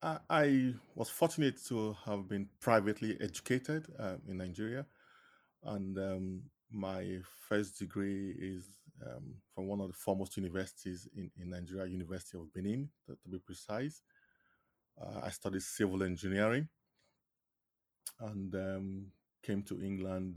I was fortunate to have been privately educated in Nigeria, and my first degree is from one of the foremost universities in Nigeria, University of Benin, to be precise. I studied civil engineering and came to England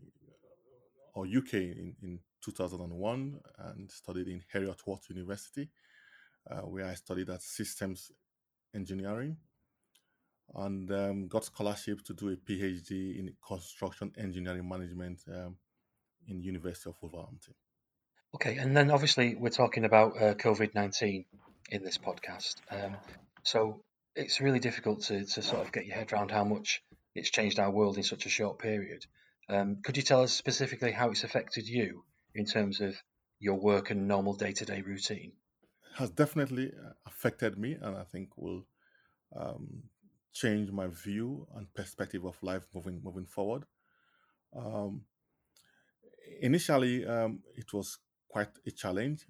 or UK in 2001 and studied in Heriot Watt University, where I studied at systems engineering and got scholarship to do a PhD in construction engineering management in University of Wolverhampton. Okay, and then obviously we're talking about COVID-19 in this podcast. So it's really difficult to sort of get your head around how much it's changed our world in such a short period. Could you tell us specifically how it's affected you in terms of your work and normal day-to-day routine? Has definitely affected me, and I think will um, change my view and perspective of life moving forward. Um, Initially, it was quite a challenge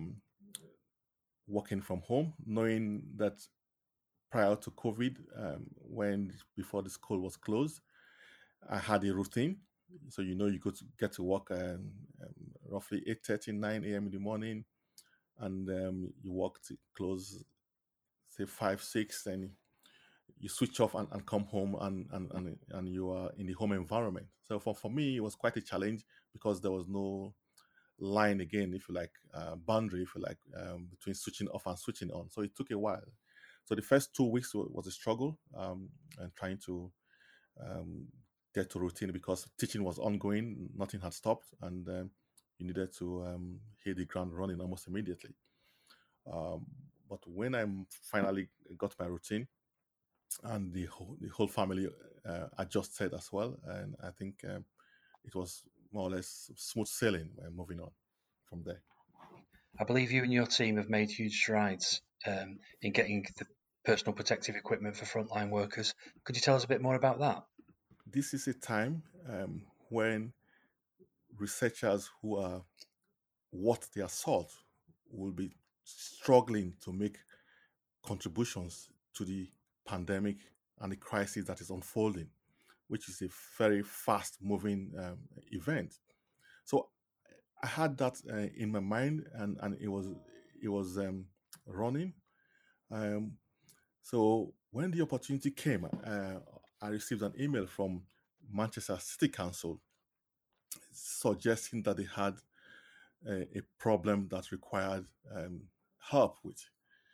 working from home, knowing that prior to COVID, when before the school was closed, I had a routine. So you go to get to work roughly 8:30, 9 a.m. in the morning, and you work to close say 5, 6, and you switch off and come home and you are in the home environment. So for me, it was quite a challenge because there was no line again, if you like, boundary, if you like, between switching off and switching on. So it took a while. So the first 2 weeks was a struggle and trying to um, get to routine because teaching was ongoing, nothing had stopped, and you needed to hit the ground running almost immediately. Um, but when I finally got my routine, and the whole family adjusted as well, and I think it was more or less smooth sailing and moving on from there. I believe you and your team have made huge strides in getting the personal protective equipment for frontline workers. Could you tell us a bit more about that? This is a time when researchers who are what they assault will be struggling to make contributions to the pandemic and the crisis that is unfolding, which is a very fast moving event. So I had that in my mind, and it was running. Um, so when the opportunity came, I received an email from Manchester City Council suggesting that they had a problem that required help with.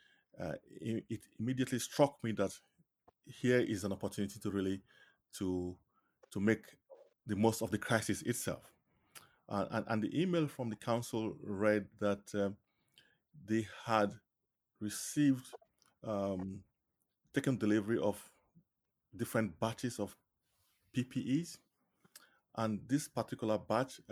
It immediately struck me that here is an opportunity to really to to make the most of the crisis itself. And the email from the council read that they had received, um, taken delivery of different batches of PPEs, and this particular batch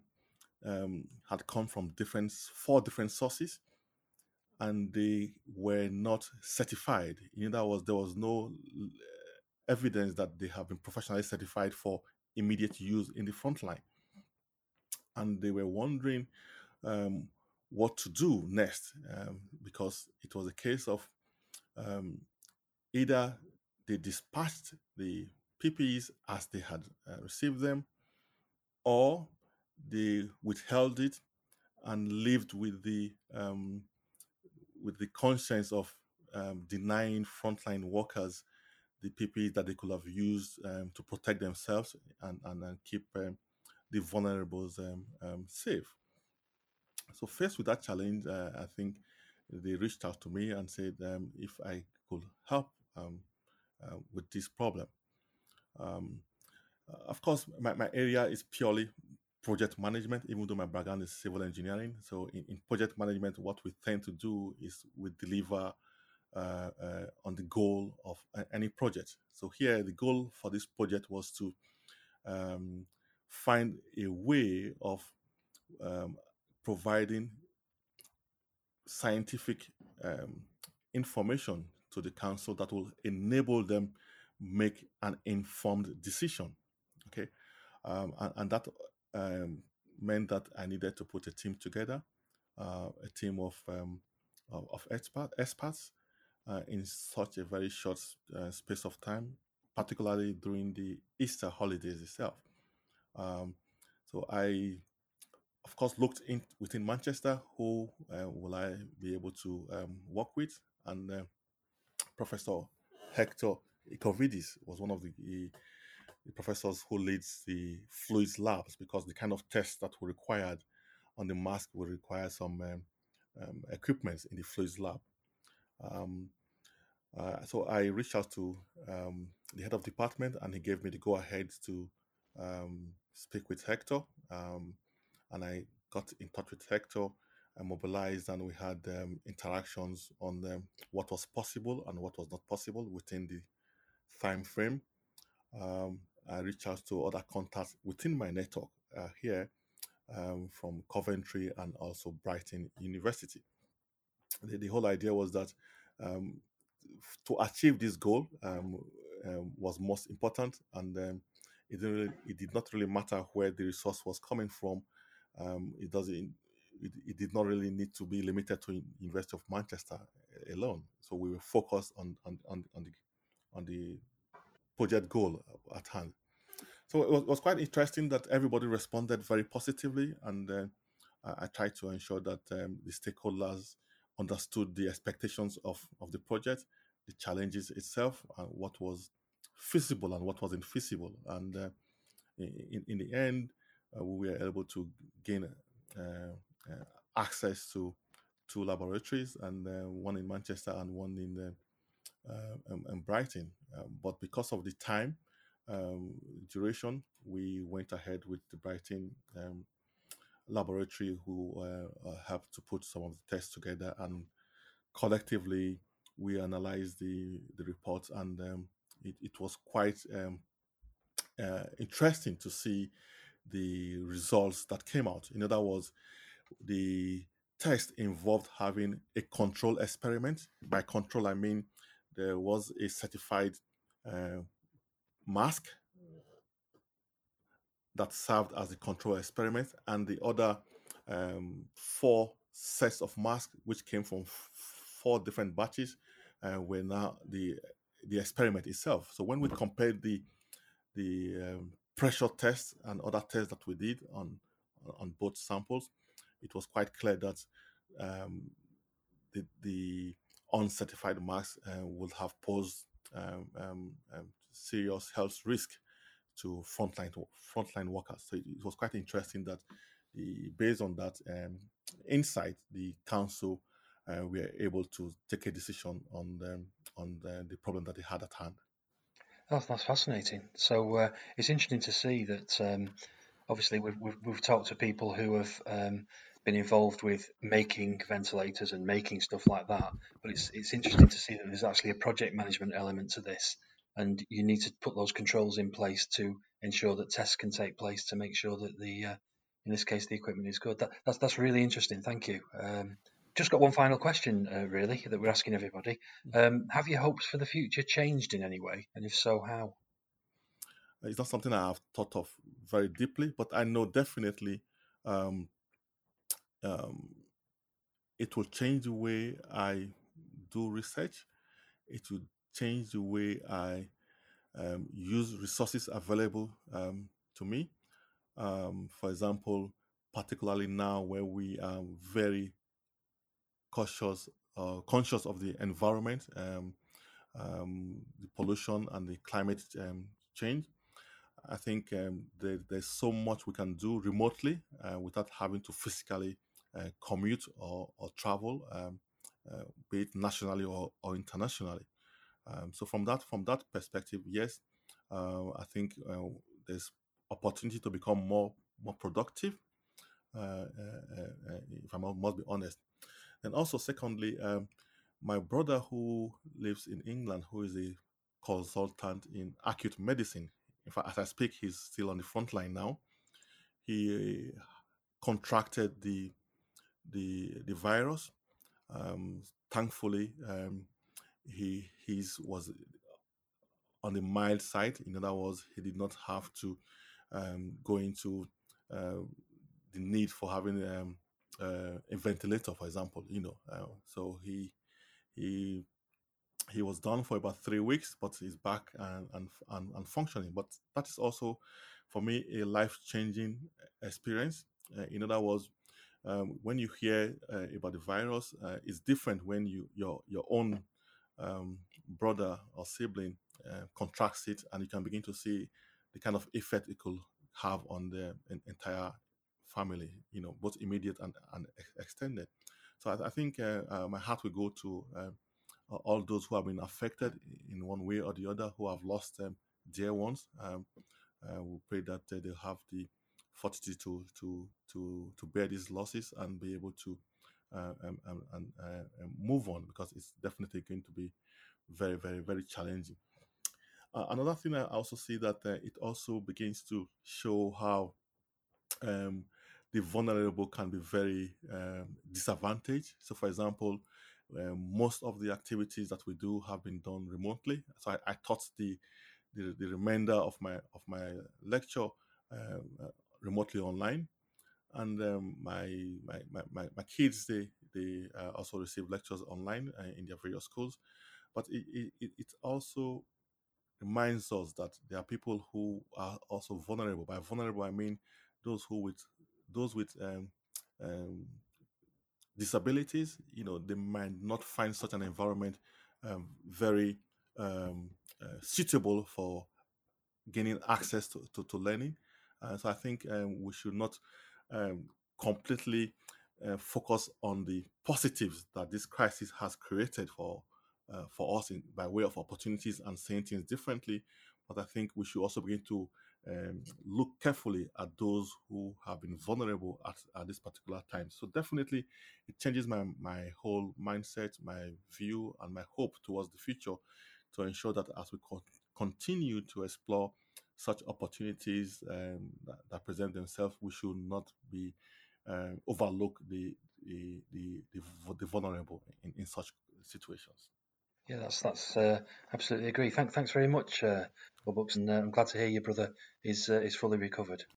had come from four different sources, and they were not certified. In other words, there was no evidence that they have been professionally certified for immediate use in the front line, and they were wondering um, what to do next because it was a case of um, either they dispatched the PPEs as they had received them, or they withheld it and lived with the conscience of denying frontline workers the PPEs that they could have used to protect themselves and keep the vulnerables safe. So faced with that challenge, I think they reached out to me and said if I could help with this problem. Um, of course, my area is purely project management, even though my background is civil engineering. So in project management, what we tend to do is we deliver on the goal of any project. So here, the goal for this project was to um, find a way of um, providing scientific um, information to the council that will enable them make an informed decision. Okay, and that um, meant that I needed to put a team together, a team of experts in such a very short space of time, particularly during the Easter holidays itself. Um, so I, of course, looked in within Manchester who will I be able to work with, and Professor Hector Ikovidis was one of the professors who leads the fluids labs, because the kind of tests that were required on the mask will require some equipment in the fluids lab. Um, so I reached out to the head of department, and he gave me the go ahead to speak with Hector. Um, and I got in touch with Hector and mobilized, and we had interactions on what was possible and what was not possible within the time frame. Um, I reached out to other contacts within my network here from Coventry and also Brighton University. The whole idea was that um, to achieve this goal was most important, and it did not really matter where the resource was coming from. It doesn't. It did not really need to be limited to University of Manchester alone. So we were focused on the project goal at hand. So it was quite interesting that everybody responded very positively, and I tried to ensure that the stakeholders understood the expectations of the project, the challenges itself, and what was feasible and what wasn't feasible. And in the end, we were able to gain access to two laboratories, and one in Manchester and one in Brighton. But because of the time duration, we went ahead with the Brighton laboratory, who helped to put some of the tests together, and collectively we analyzed the reports, and it was quite interesting to see the results that came out. In other words, the test involved having a control experiment. By control, I mean there was a certified uh, mask that served as a control experiment, and the other four sets of masks, which came from four different batches, were now the experiment itself. So when we compared the pressure test and other tests that we did on both samples, it was quite clear that um, the uncertified masks would have posed serious health risk to frontline workers. So it was quite interesting that based on that insight, the council were able to take a decision on the problem that they had at hand. That's fascinating. So it's interesting to see that obviously we've talked to people who have been involved with making ventilators and making stuff like that, but it's interesting to see that there's actually a project management element to this, and you need to put those controls in place to ensure that tests can take place to make sure that the in this case the equipment is good. That's really interesting. Thank you. Just got one final question, really, that we're asking everybody. Have your hopes for the future changed in any way, and if so, how? It's not something I have thought of very deeply, but I know definitely um, um, it will change the way I do research. It will change the way I use resources available to me. For example, particularly now where we are very conscious of the environment, the pollution and the climate change. I think there's so much we can do remotely without having to physically commute or travel, be it nationally or internationally. So from that perspective, yes, I think there's opportunity to become more productive. If I must be honest, and also secondly, my brother who lives in England, who is a consultant in acute medicine. In fact, as I speak, he's still on the front line now. He contracted the virus. Thankfully, his was on the mild side. In other words, he did not have to go into uh, the need for having a ventilator, for example. So he He was down for about 3 weeks, but he's back and functioning. But that is also, for me, a life changing experience. In other words, when you hear about the virus, it's different when your own brother or sibling contracts it, and you can begin to see the kind of effect it could have on the entire family, both immediate and extended. So I think my heart will go to all those who have been affected in one way or the other, who have lost dear ones. We pray that they'll have the fortitude to bear these losses and be able to move on, because it's definitely going to be very, very, very challenging. Another thing I also see that it also begins to show how um, the vulnerable can be very disadvantaged. So, for example, most of the activities that we do have been done remotely. So, I taught the remainder of my lecture remotely online, and my kids, they also receive lectures online in their various schools. But it also reminds us that there are people who are also vulnerable. By vulnerable, I mean those who with those with um, disabilities. They might not find such an environment very suitable for gaining access to learning. So I think we should not um, completely focus on the positives that this crisis has created for us by way of opportunities and saying things differently. But I think we should also begin to look carefully at those who have been vulnerable at this particular time. So definitely, it changes my whole mindset, my view, and my hope towards the future, to ensure that as we continue to explore such opportunities that present themselves, we should not be overlook the vulnerable in such situations. Yeah, that's absolutely agree. Thanks very much, Bob Bucks, and I'm glad to hear your brother is fully recovered.